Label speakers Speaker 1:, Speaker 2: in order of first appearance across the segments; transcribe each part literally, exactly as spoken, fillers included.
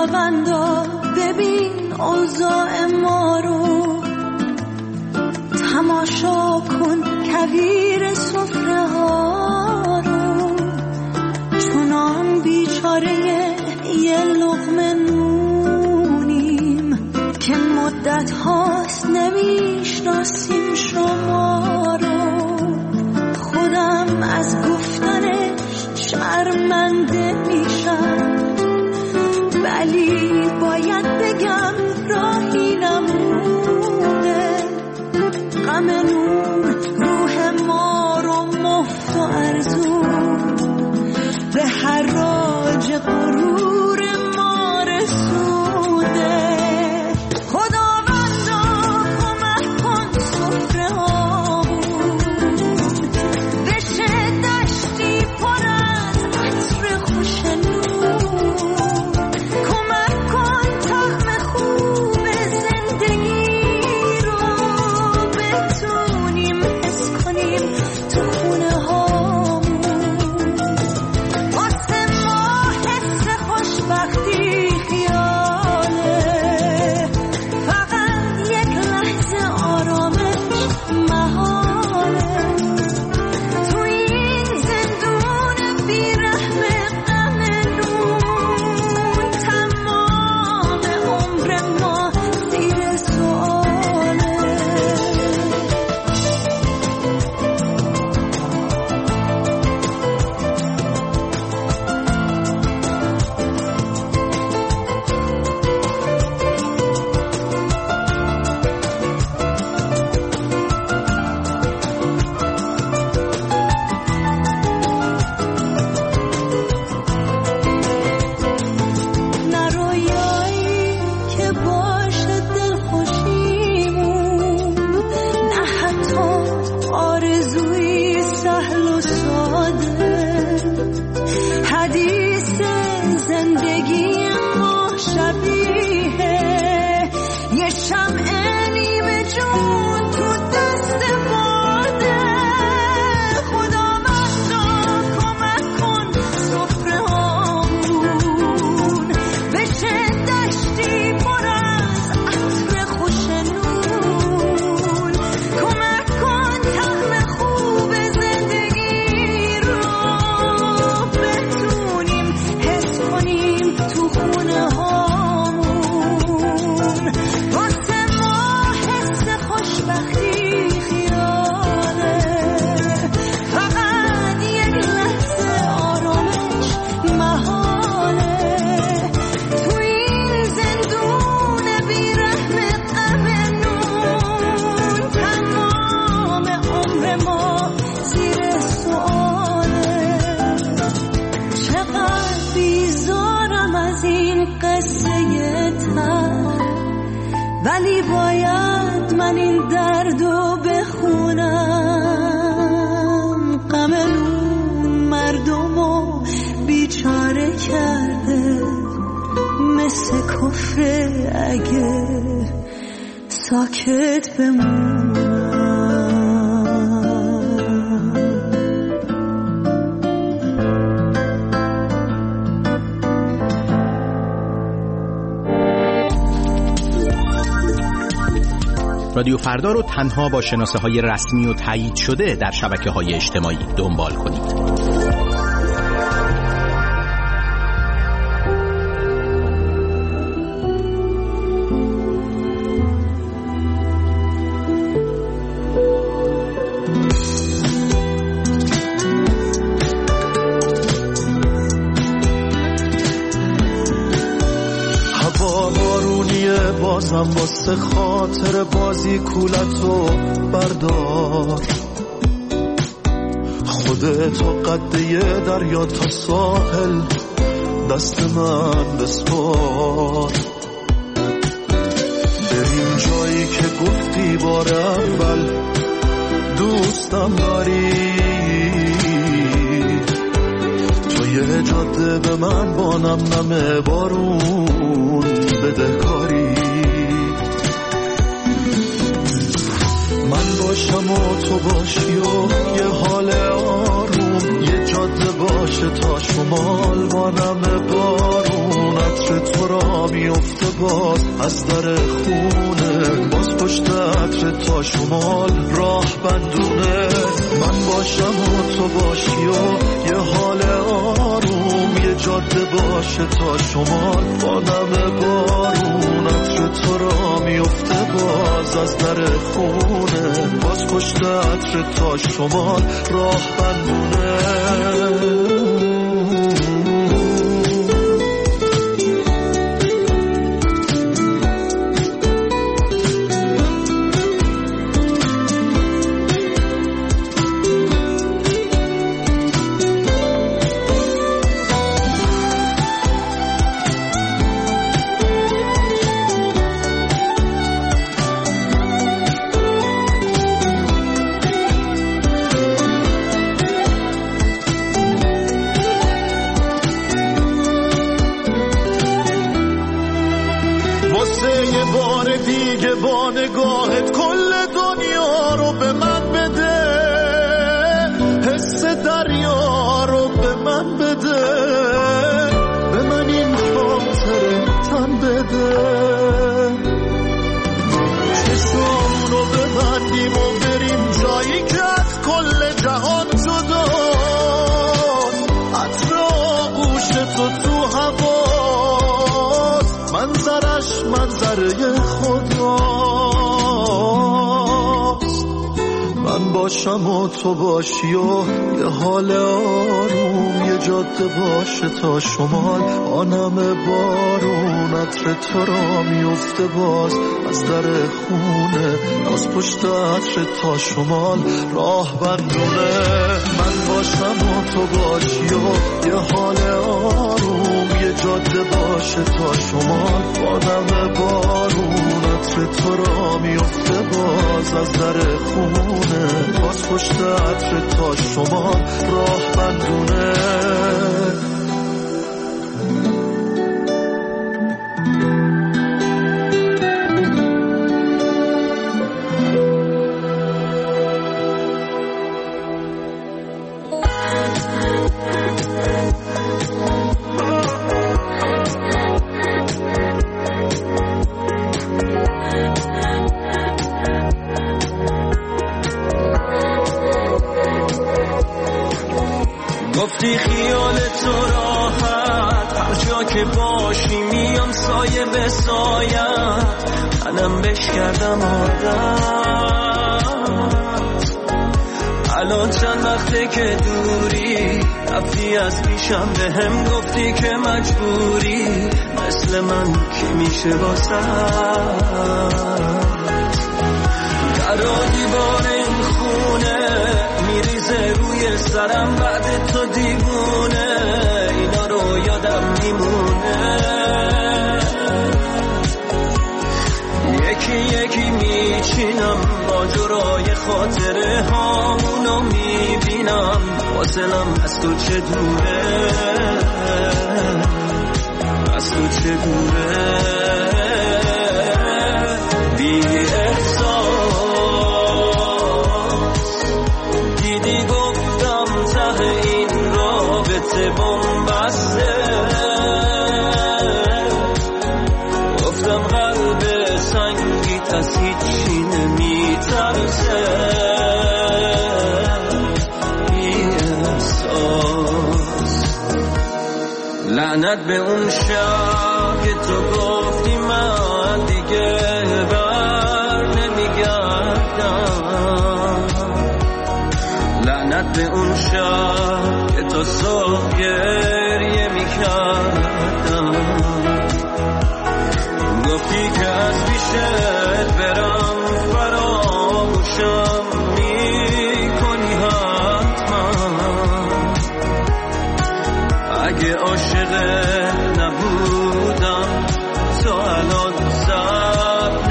Speaker 1: خداوندا ببین اوضاع ما رو، تماشا کن کویر سفره ها رو، چونان بیچاره یه لقمه نونیم که مدت هاست نمیشناسیم شما رو. خودم از گفتنش شرمنده میشم، ولی باید بگم راهی نمونه. غم نون روح ما رو مفت و ارزون به حراج غرور ما رسونده. خداوندا کمک کن سفره هامون بشه دشتی پر از عطر خوش نون. کمک کن طعم خوب زندگی رو بتونیم حس کنیم تو خونه هامون. واسه ما حس خوشبختی خیاله، فقط یک لحظه آرامش محاله. تو این زندون بیرحم غم نون، تمام عمر ما زیر سؤاله. نه رویایی که باشه دلخوشیمون، نه حتی آرزوی سهل و ساده. حدیث زندگی ما شبیه یه شمع نیمه جون تو دست باده. خداوندا کمک کن سفره هامون بشه دشتی پر از عطر خوش نون. کمک کن طعم خوب زندگی رو بتونیم حس کنیم تو خونه هامون. واسه ما حس خوشبختی خیاله، فقط یک لحظه آرامش محاله. تو این زندون بیرحم غم نون، تمام عمر ما زیر سؤاله. چقدر بیزارم از این قصه تر، ولی باید من این دردو بخونم. غم نون مردمو بیچاره کرده، مثل کفر اگه ساکت بمونم.
Speaker 2: رادیو فردا رو تنها با شناسه های رسمی و تایید شده در شبکه های اجتماعی دنبال کنید.
Speaker 3: هوا بارونیه، بازم واسه خاطر بازی کولتو بردار. خودتو قده دریا تا ساحل دست من بسپار. بریم جایی که گفتی بار اول دوستم داری. تو یه جاده به من با نم نم بارون بده کاری. من باشم و تو باشی و یه حال آروم، یه جاده باشه تا شمال با نم بارون. عطر تو تو را میفته باز از در خونه، باز پشت عطر تا شمال راه بندونه. من باشم و تو باشی و یه حال آروم، یه جاده باشه تا شمال با نم بارون. عطر تو را میفته باز از در خونه، باز پشت عطر تا شمال راه بندونه. با نگاهت کل دنیا رو به من بده، حس دریا رو به من بده، به من این خاطره تن بده. چشمامون رو ببندیم و بریم جایی که از کل جهان جداست. عطر آغوش تو تو هواست، منظرش منظره خداست. من باشم و تو باشی و یه حال آروم، یه جاده باشه تا شمال آنم بارون. عطر تو را میفته باز از در خونه، باز پشت عطر تا شمال راه بندونه. من باشم و تو باشی و یه حال آروم، یه جاده باشه تا شمال آنم بارون. عطر تو را میفته باز از در خونه، باز پشت عطر تا شمال راه بندونه.
Speaker 4: گفتی خیال تو راحت، هر جا که باشی میام سایه به سایت، منم بش کردم عادت. الان چند وقته که دوری، رفتی از پیشم به هم گفتی که مجبوری، مثل من کی میشه واسه در دیوار این خونه میریزه روی سرم بعد تو دیوونه، اینا رو یادم میمونه. یکی یکی میچینم ماجرای خاطره هامونو میبینم، فاصلم از تو چه دوره، از تو چه دوره. بی بومبسته، گفتم قلب سنگیت از هیچی نمیترسه. بی احساس، لعنت به اون شب که تو گفتی من دیگه بر نمیگردم، لعنت به اون شب که تو صبح گریه میکردم. گفتی که از پیشت برم فراموشم میکنی حتما، اگه عاشق نبودم تو الان صبر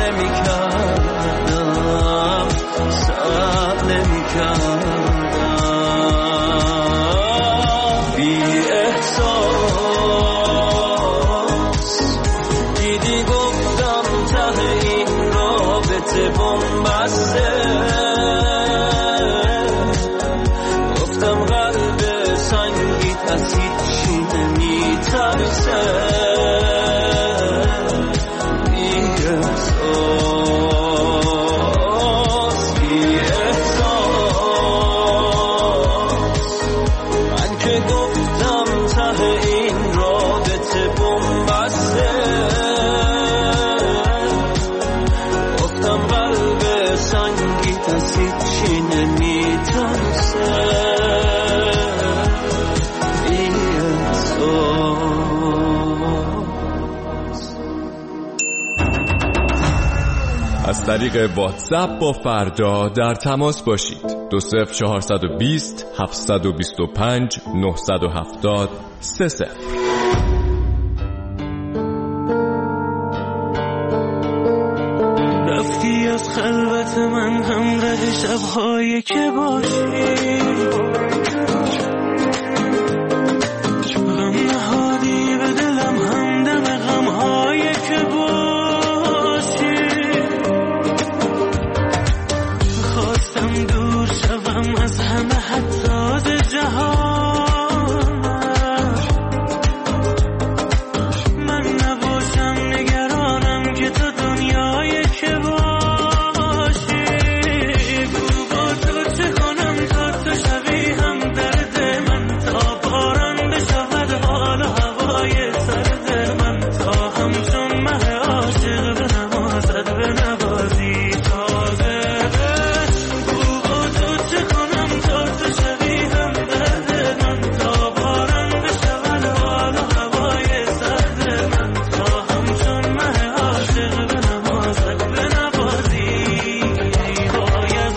Speaker 4: نمیکردم، صبر نمیکردم. گفتم قلب سنگیت از هیچی نمیترسه.
Speaker 5: از طریق واتساپ با فردا در تماس باشید. دو صفر چهارصد و بیست هفتصد و بیست و پنج نهصد و هفتاد سه صفر.
Speaker 4: رفتی از خلوت من همراه شب‌هایی که باشی، غم نهادی به دلم همدم غم‌هایی که باشی. خواستم دور شوم از همه حتی ز جهان، من نباشم نگرانم که تو دنیایی که باشی. بگو با تو چه کنم تا تو شوی هم درد من، تا باران بشود حال و هوای سرد من، تا همچون مه عاشق به نمازت به نوازی تازه. بگو با تو چه کنم تا تو شوی هم درد من، تا باران بشود حال و هوای سرد من، تا همچون مه عاشق به نمازت به نوازی. باید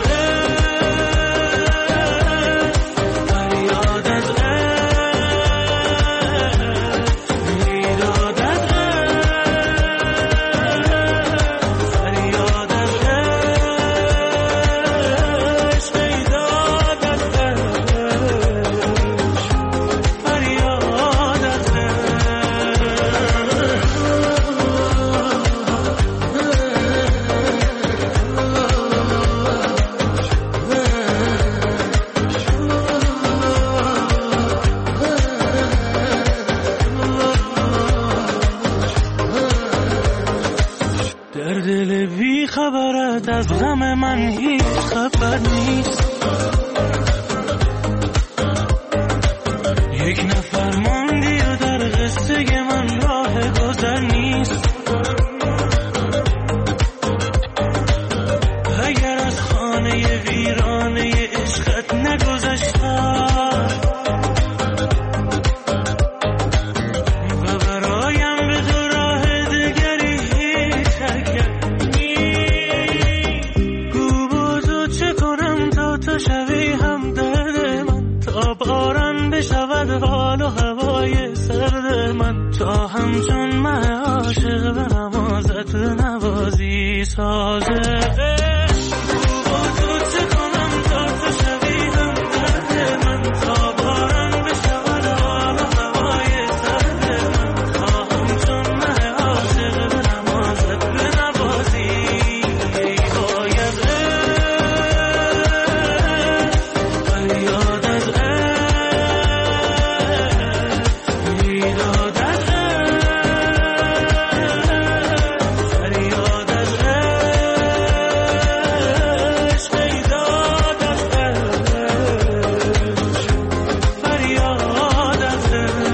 Speaker 4: فریاد از میدادت فریاد از عشق، میدادت فریاد از در دل بی خبرت از غم من هیچ خبر نیست. یک نفر ماندی و در قصه من راه گذر نیست. اگر از خانه ویرانه عشقت نگذشتم و برایم به تو راه دگری هیچ حرکت نیست. گو با تو چه کنم تا تو شوی هم درد من، تا باران بشود حال و هوای سرد من، تا همچون مه عاشق به نمازت به نوازی سازه. گو با تو چه کنم تا تو شوی هم درد من، تا باران بشود حال و هوای سرد من، تا همچون مه عاشق به نمازت به نوازی. باید فریاد از میدادت فریاد از عشق، میدادت فریاد از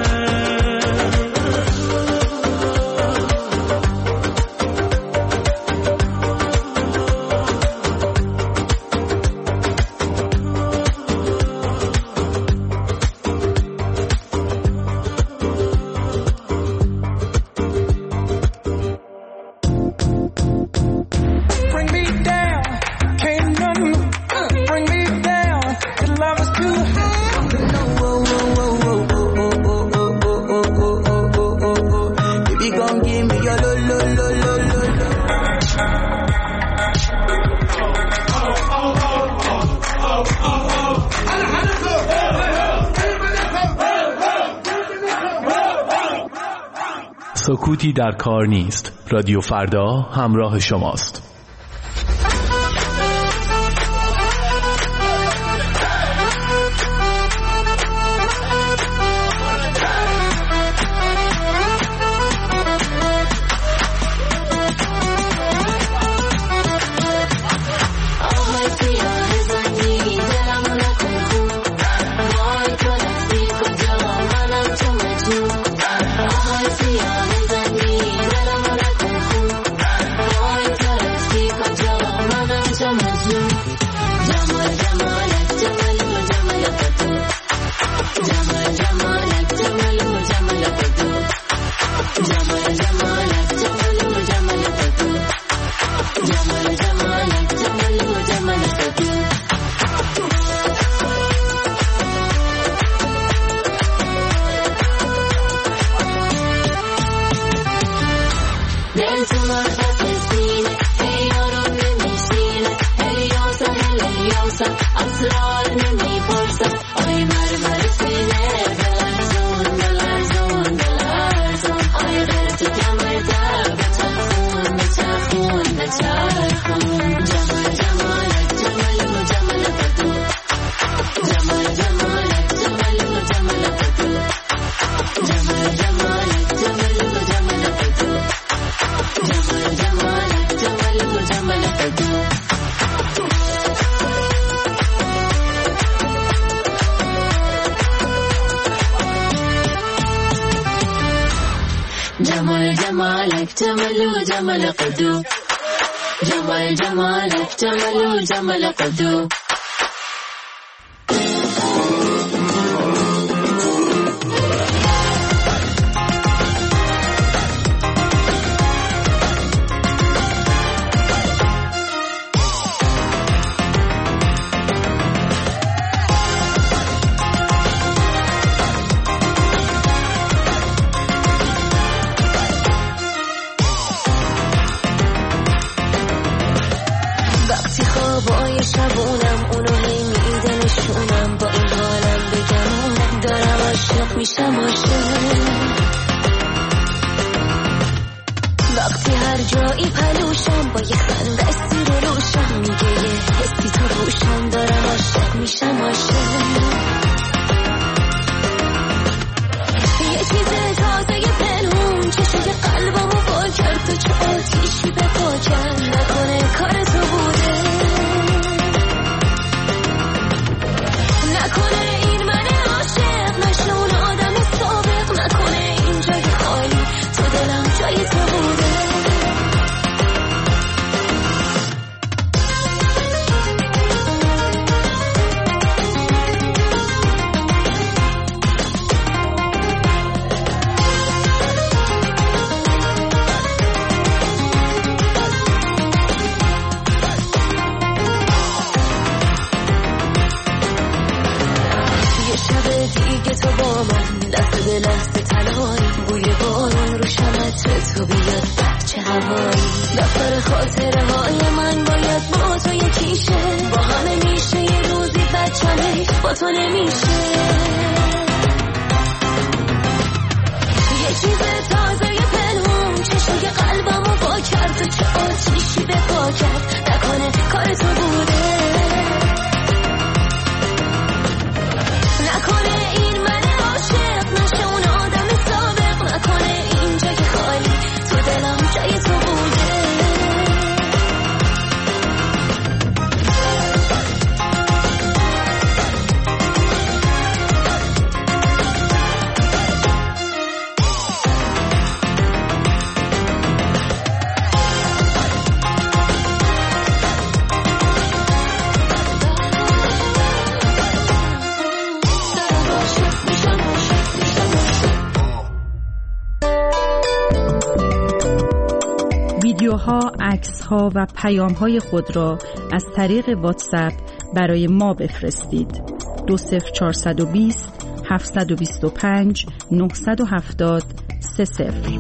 Speaker 6: Bring me down, can't nothing bring me down. The love is too high. Whoa, whoa, whoa, whoa, whoa, whoa, whoa, whoa, whoa, whoa, whoa, whoa. Baby, gon' give me your lo, lo, lo, lo, lo, lo.
Speaker 7: سکوتی در کار نیست. رادیو فردا همراه شماست.
Speaker 1: I اسرار نمیپرسم آی مرمر سینه دلرزون دلرزون دلرزون آی غیر تو کمر در بچرخون بچرخون بچرخون جمال جمالک جمال و جمالک تو جمال جمالک جمال و جمالک تو جمال جمالک جمال و جمالک تو جمال جمالک جمال و جمالک تو جمال جمالك جمال وجمال قدو جمال جمالك جمال وجمال قدو شبونم اونو هی میدنشونم با این حالم بگم دارم عاشق میشم عاشق وقتی هر جایی پلوشم با یه خنده سیر روشم میگه یه حسی تو روشم دارم عاشق میشم عاشق یه چیز تازه پنهون چشوی قلبمو با کرد تو چه آتیشی به پا کرد نکنه کار تو بوده نکنه این من عاشق نشه اون آدم سابق نکنه این جای خالی تو دلم جای تو بوده دیگه تو با من لحظه به لحظه تلایی بوی بارون رو شمت تو بیاد بچه هوایی دفتر خاطره های من باید با تو یکیشه با همه میشه یه روزی بچمه با تو نمیشه یه چیز تازه پنهون چشوی قلبمو با کرد تو چه آتیشی به پا کرد نکنه کار تو بوده نکنه این من عاشق نشه اون آدم سابق نکنه این جای خالی تو دلم جای تو بوده
Speaker 8: ویدیوها، عکس‌ها و پیام‌های خود را از طریق واتساپ برای ما بفرستید. دو صفر چهارصد و بیست هفتصد و بیست و پنج نهصد و هفتاد سه صفر.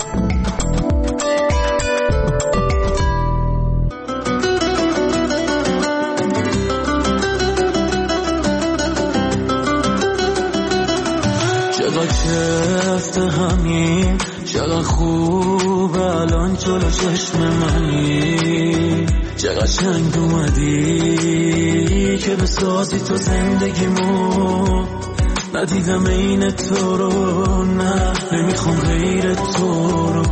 Speaker 3: چقدر کفت همین چقدر خوب الان جلو چشم منی چقدر چنگ اومدی که بسازی تو زندگیمو ندیدم این تو رو نه نمیخوام غیر تو رو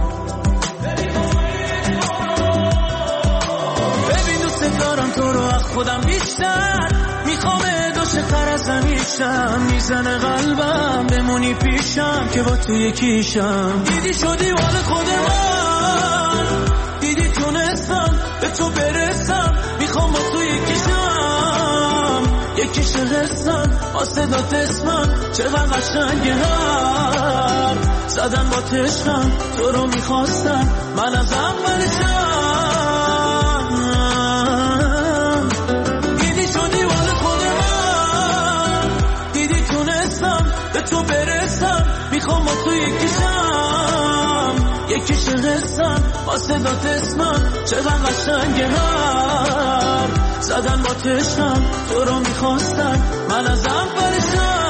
Speaker 3: ببین دوست دارم تو رو از خودم بیشتر میخوام دوشه تر از همیشم میزنه قلبم بمونی پیشم که با تو یکیشم دیدی شدی وال خود من دیدی تونستم به تو برسم میخوام با تو یکیشم یکیش حسم آسدات اسمم چقدر قشنگه هر زدن با تشنم تو رو میخواستم من از اولشم دیدی شدی وال خود من دیدی تونستم به تو برسم میخوام با تو یکیشم یکیش حسم آسدات اسمم چقدر قشنگه هر
Speaker 4: زدن با تشنم تو رو میخواستن من ازم پریشان.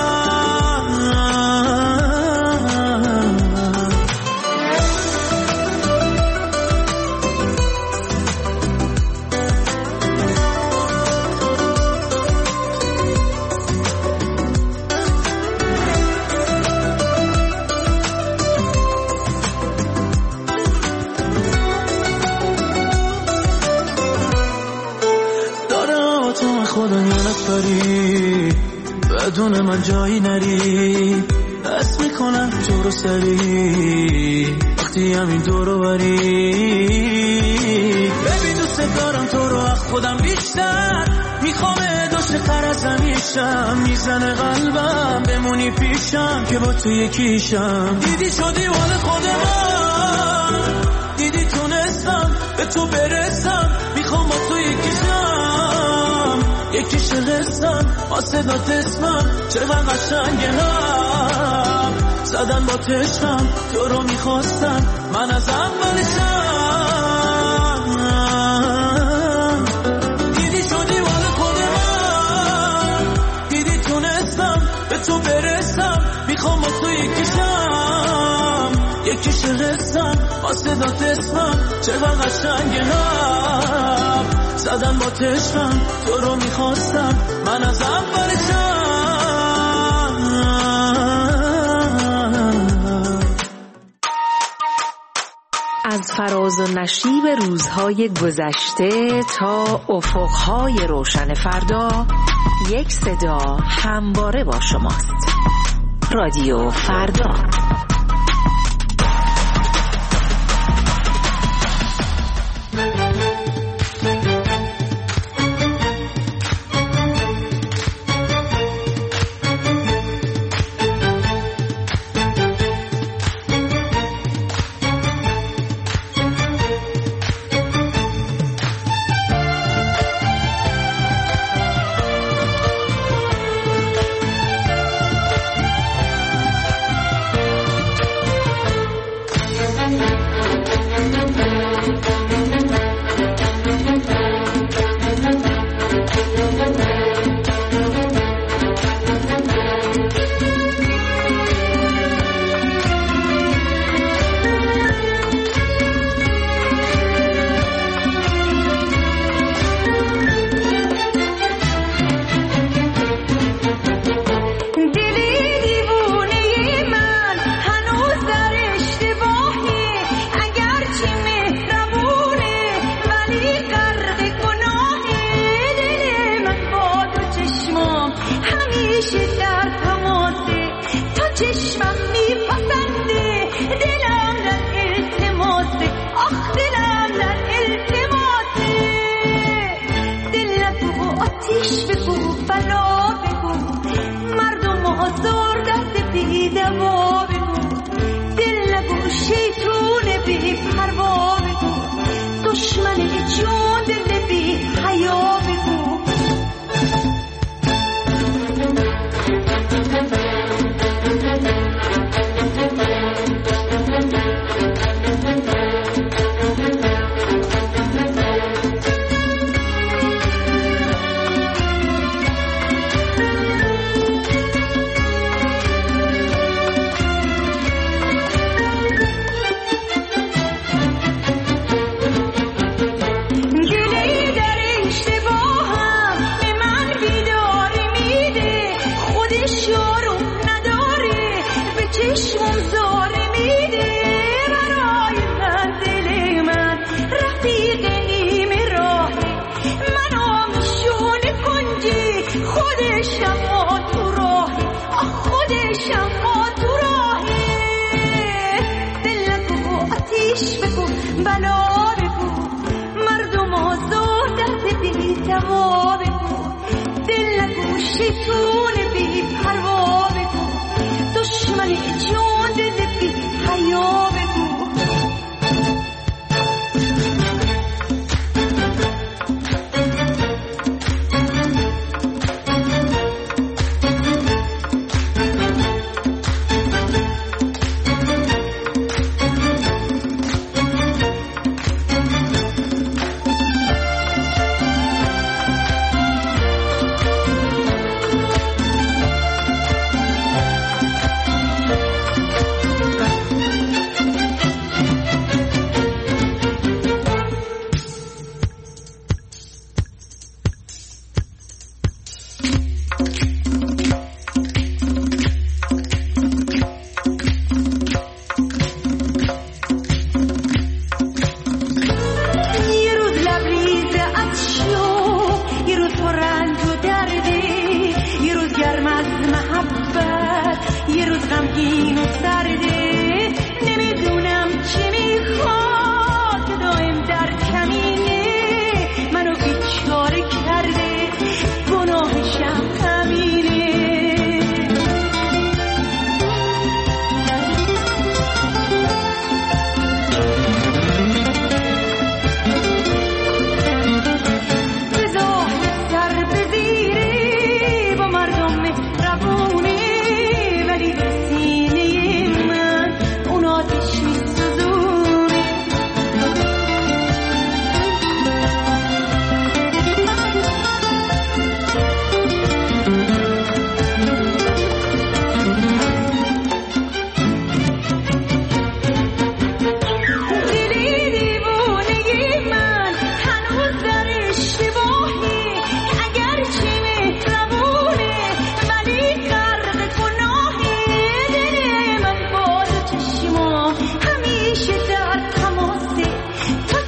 Speaker 4: بدون من جایی نری دست میکنم تو رو سری وقتی همین دورو بری. ببین دوست دارم تو رو از خودم بیشتر میخوام داشت قرصمیشم میزنه قلبم بمونی پیشم که با تو یکیشم. دیدی شدی مال خود من دیدی تونستم به تو برسم میخوام با تو یکیشم یکیش قسم آسدات اسمم چقدر قشنگه هم زدن با تشنم تو رو میخواستن من از اولشم. دیدی شدی مال خود من دیدی تونستم به تو برسم میخوام با تو یکیشم یکیش قسم آسدات اسمم چقدر قشنگه هم زدن با تشنم تو رو میخواستم من از اولشم.
Speaker 9: از فراز و نشیب روزهای گذشته تا افقهای روشن فردا یک صدا همواره با شماست. رادیو فردا.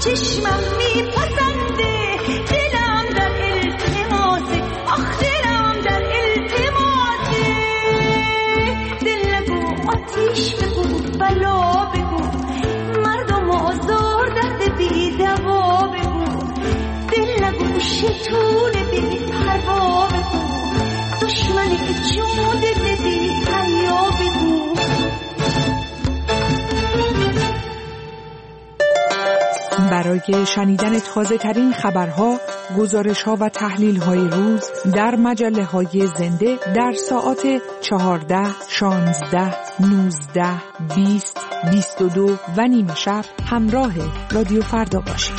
Speaker 10: چشمم میپسنده، دلم در التماسه، آخ دلم در التماسه. دل نگو آتیش بگو بلا بگو، مردم آزار دهده بی دوا بگو. دل نگو شیطونه بی پروا بگو، دشمنی که جون دل بی حیا بگو.
Speaker 11: برای شنیدن تازه ترین خبرها، گزارش ها و تحلیل های روز در مجله های زنده در ساعات چهارده، شانزده، نوزده، بیست، بیست و دو و نیمه شب همراه رادیو فردا باشید.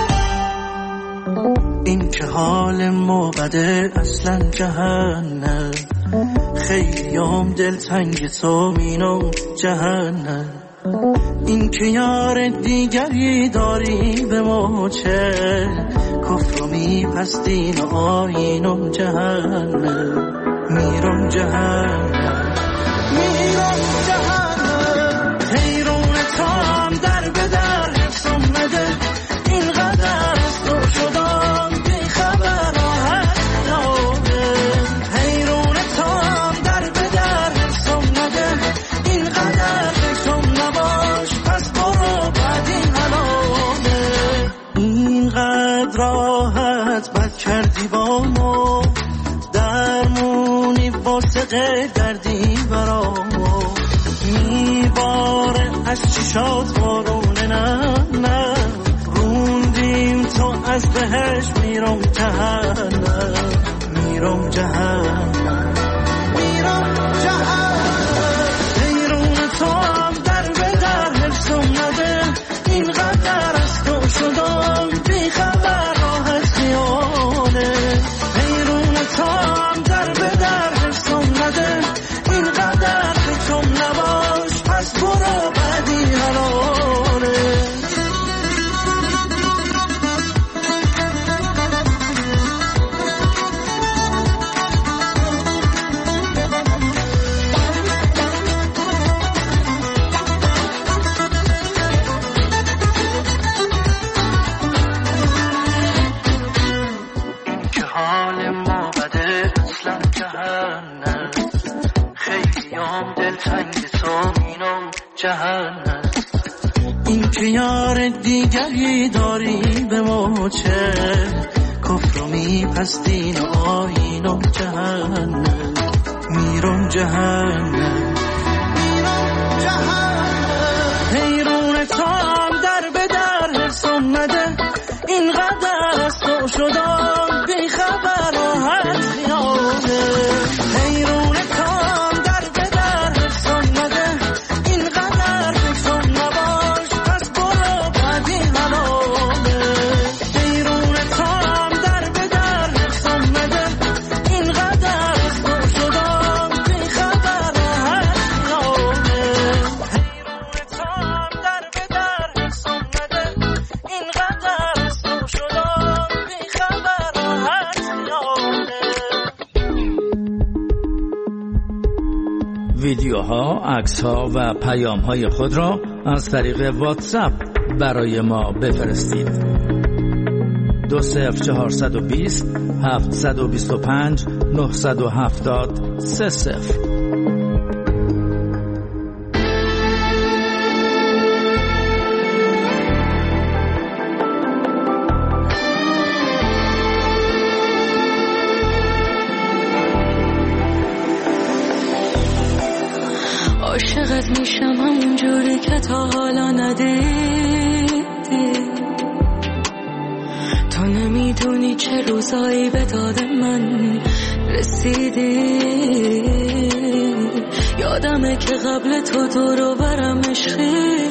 Speaker 3: این که حال ما بده اصلا جهنم، خیام دلتنگ تو مینم جهنم. این که یار دیگری داری به ما چه، کفر و میپستین و آیینم جهنم. میرم جهنم میرم جهنم، حیرون تام در به در حفظم مده، اینقدر از تو شدم بی خبر راحت خیابه. حیرون تام در به در حفظم مده، اینقدر فکرم نباش پس برو بعد این حلامه. اینقدر راحت بد کردی با ما، درمونی واسه غیر کردی برامو. میباره از چشات بارونه نه نه، روندیم تو از بهش میرم جهنم. میرم جهنم میرم جهنم، حیرون تو هم در به در حفظم نده، اینقدر از تو شدم بی خبر راحت خیاله. حیرون تو هم در به در حفظم نده، اینقدر فکرم نباش پس برو بعدی حلاله. این که یار دیگری داری به ما چه، کفر و میپستین و آیینم جهنم. میرم جهنم میرم جهنم، حیرون تام در به در حفظم نده، اینقدر از تو شدم بی خبر راحت خیاله. حیرون تام در به در حفظم نده، اینقدر فکرم نباش پس برو بعدی حلاله. حیرون تام در به در حفظم نده، اینقدر از تو شدم بی خبر راحت خیاله. حیرون تام در به در حفظم نده، اینقدر از تو شدم بی خبر راحت خیاله.
Speaker 12: ویدیوها، عکس‌ها و پیام‌های خود را از طریق واتساپ برای ما بفرستید. دو صفر چهارصد و بیست هفتصد و بیست و پنج نهصد و هفتاد سه صفر.
Speaker 1: عاشقت میشم همون جوری که تا حالا ندیدی، تو نمیدونی چه روزایی به داد من رسیدی. یادمه که قبل تو دور و برم عشقی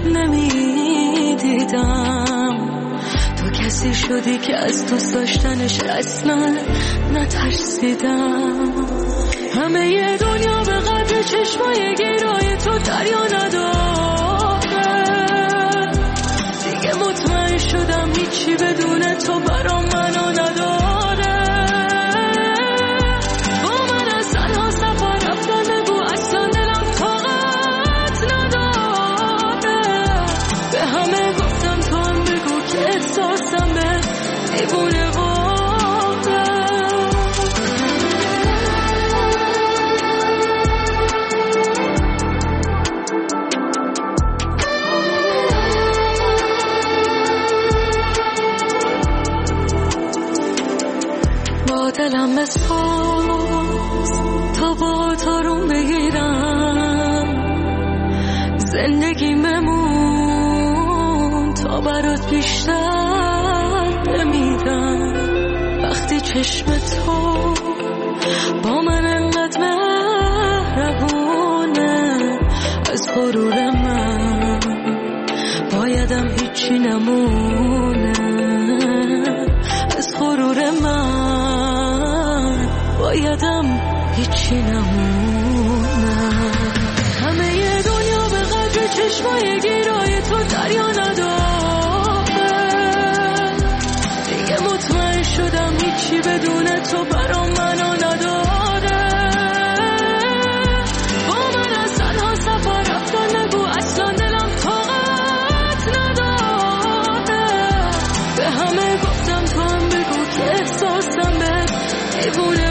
Speaker 1: نمیدیدم، تو کسی شدی که از دوست داشتنش اصلا نترسیدم. همه ی دنیا به قدر چشمای گیرای تو دریا نداره، دیگه مطمئن شدم هیچی بدون تو برام منو نداره. با من از تنها سفر رفتن بگو اصلا دلم طاقت نداره، به همه گفتم تو هم بگو که دیوونه با دلم بساز تا با تارون بگیرم زندگی ممون تا برات بیشتر بمیرم وقتی چشم تو با من انقدر مهربونه از غرور من بایدم هیچی نمونه از غرور من بایدم هیچی نمونه همه ی دنیا به قدر چشمای گیرای تو دریا نداره دیگه مطمئن شدم هیچی بدون تو برام منو نداره با من از تنها سفر رفتن نگو اصلا دلم طاقت نداره به همه گفتم تو هم بگو که احساسم به دیوونه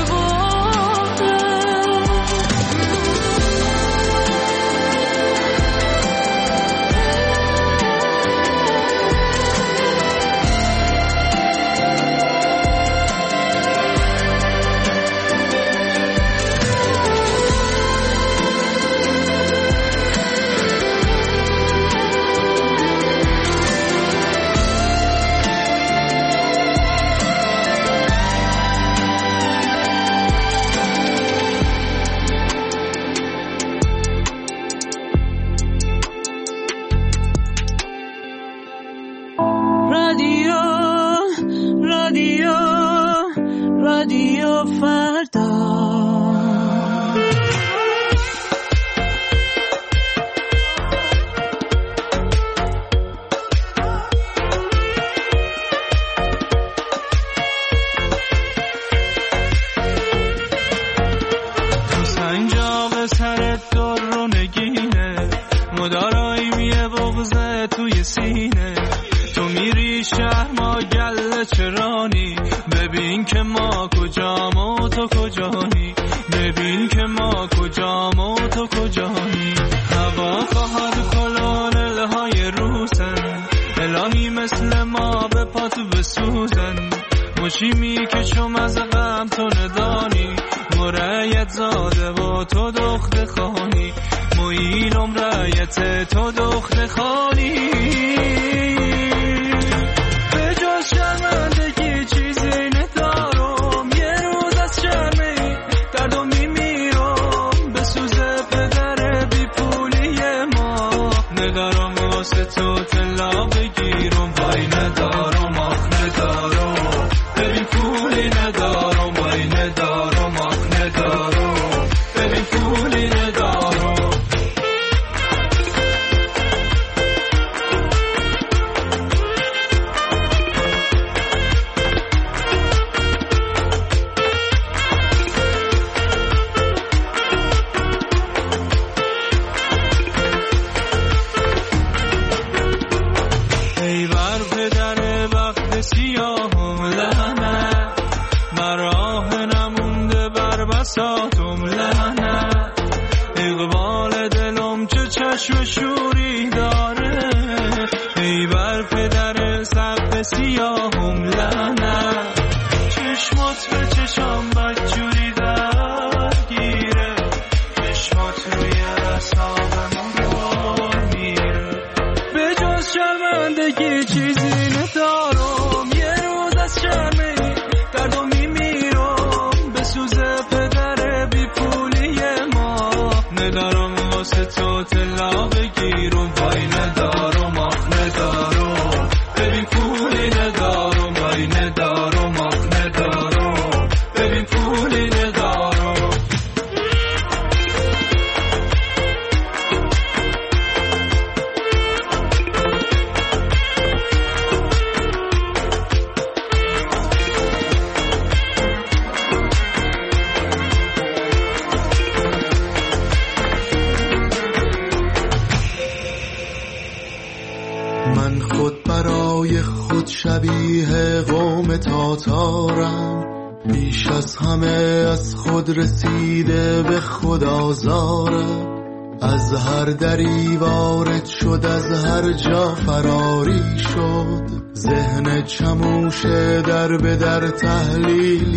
Speaker 3: من خود برای خود شبیه قوم تاتارم، بیش از همه از خود رسیده به خود آزارم. از هر دری وارد شد، از هر جا فراری شد، ذهن چموش در به در تحلیل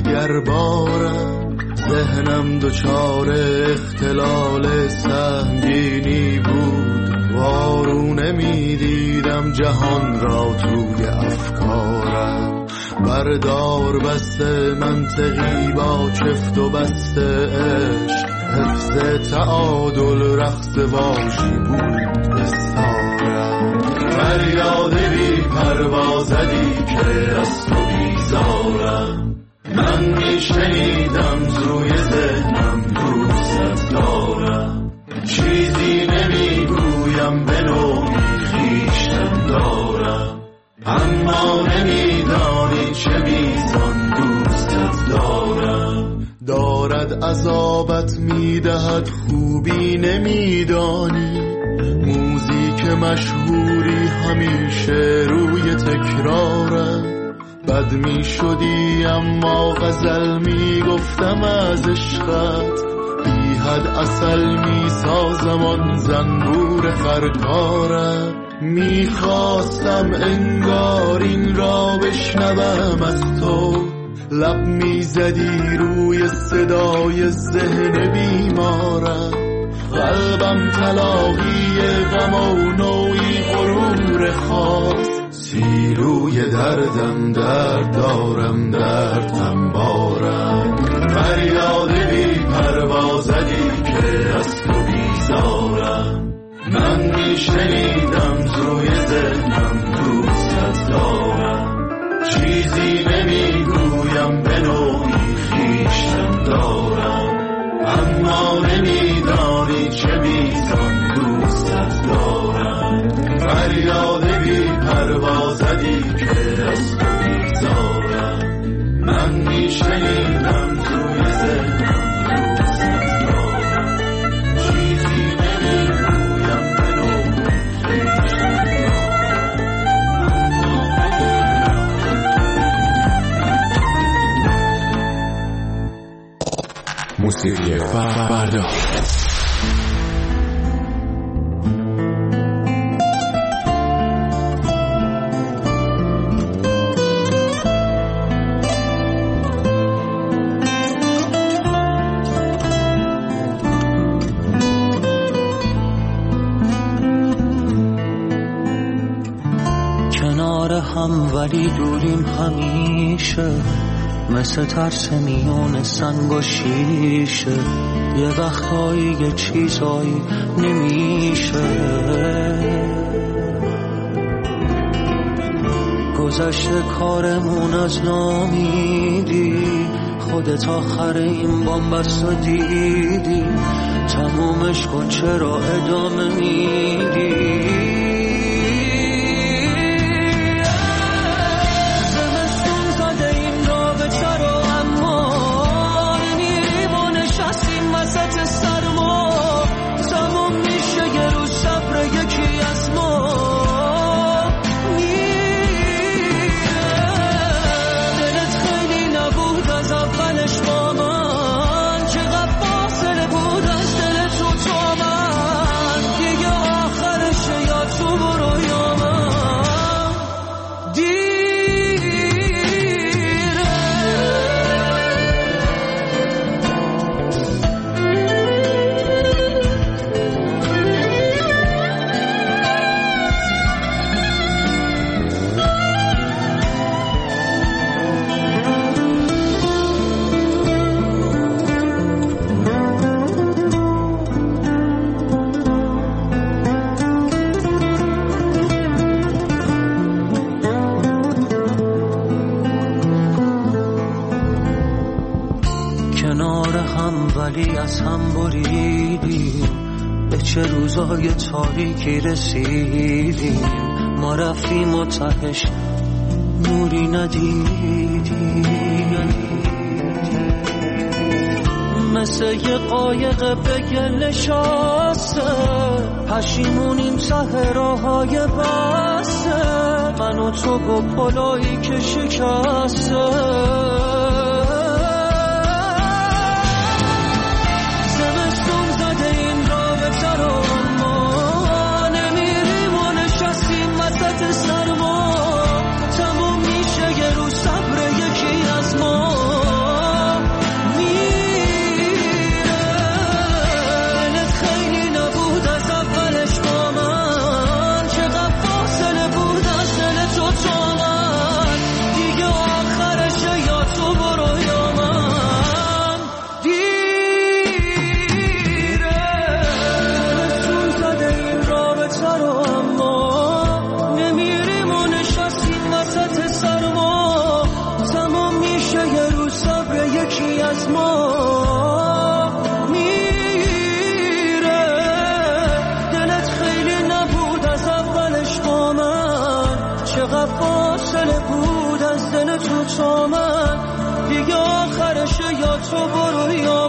Speaker 3: گربارم. ذهنم دچار اختلال سنگینی بود، وارونه می دیدم جهان را توی افکارم. بردار بسته منطقی با چفت و بسته عشق، حفظ تعادل رقص واشی بود بستارم. فریاد بی پروازدی که از تو بیزارم، من میشنیدم زوی ذهنم دوست دارم. چیزی نمیگویم به نوعی خویشتن دارم، اما نمیدانی چه میزان دوستت دارم. دارد عذابت میدهد خوبی نمیدانی، موزیک مشهوری همیشه روی تکرارم. بد می شدی اما غزل می گفتم از عشقت، بی حد عسل می سازم آن زنبور خرکارم. می خواستم انگار این را بشنوم از تو، لب می زدی روی صدای ذهن بیمارم. قلبم تلاقی غم و نوعی غرور خاص، سیلوی دردم درد دارم دردم بارم. فریاد بی پروازدی که از تو بیزارم، من میشنیدم زوی ذهنم دوستت دارم. چیزی نمیگویم به نوعی خویشتن دارم، اما نمیدانی چه میزان دوستت دارم. فریاد بی پروازدی که از تو بیزارم، من میشنیدم توی ذهنم دوستت دارم. چیزی نمیگویم به نوعی خویشتن دارم.
Speaker 5: موسیقی فردا.
Speaker 13: کنار هم ولی دوریم همیشه، مثل ترس میون سنگ و شیشه. یه وقتایی یه چیزایی نمیشه، گذشته کارمون از نامیدی، خودت آخر این بامبست رو دیدی. تمومش کن چرا ادامه میدی؟ از هم بریدیم، به چه روزای تاریکی رسیدیم. ما رفتیم و تهش نوری ندیدیم، مثل یه قایق به گل نشسته، پشیمونیم ته راه‌های بسته. من و تو با پلایی که شکسته. زمستون زده این رابطه رو ما نمیریم و نشستیم وسط سرما. تموم میشه یه روز صبر یکی از ما تو برو یا